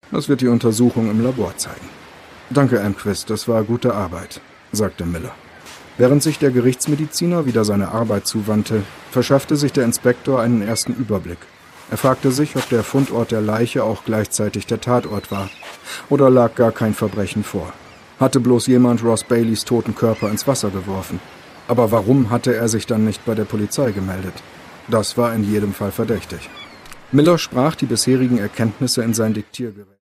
Das wird die Untersuchung im Labor zeigen. Danke, Almquist, das war gute Arbeit, sagte Miller. Während sich der Gerichtsmediziner wieder seiner Arbeit zuwandte, verschaffte sich der Inspektor einen ersten Überblick. Er fragte sich, ob der Fundort der Leiche auch gleichzeitig der Tatort war. Oder lag gar kein Verbrechen vor? Hatte bloß jemand Ross Baileys toten Körper ins Wasser geworfen? Aber warum hatte er sich dann nicht bei der Polizei gemeldet? Das war in jedem Fall verdächtig. Miller sprach die bisherigen Erkenntnisse in sein Diktiergerät.